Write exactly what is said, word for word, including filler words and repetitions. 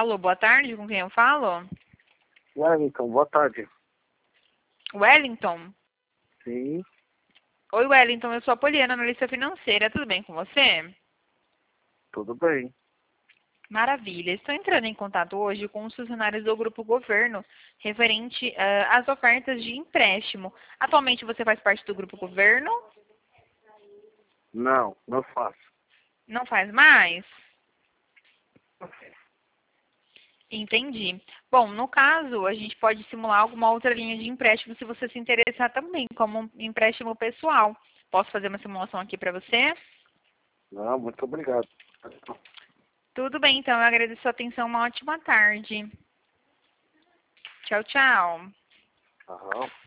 Alô, boa tarde, com quem eu falo? Wellington, boa tarde. Wellington? Sim, Oi, Wellington, eu sou a Poliana, analista financeira, tudo bem com você? tudo bem. Maravilha, estou entrando em contato hoje com os funcionários do Grupo Governo, referente ah, às ofertas de empréstimo. Atualmente você faz parte do Grupo Governo? Não, não faço. Não faz mais? Entendi. Bom, no caso, a gente pode simular alguma outra linha de empréstimo se você se interessar também, como um empréstimo pessoal. Posso fazer uma simulação aqui para você? Não, muito obrigado. Tudo bem, então. Eu agradeço a sua atenção. Uma ótima tarde. Tchau, tchau. Aham.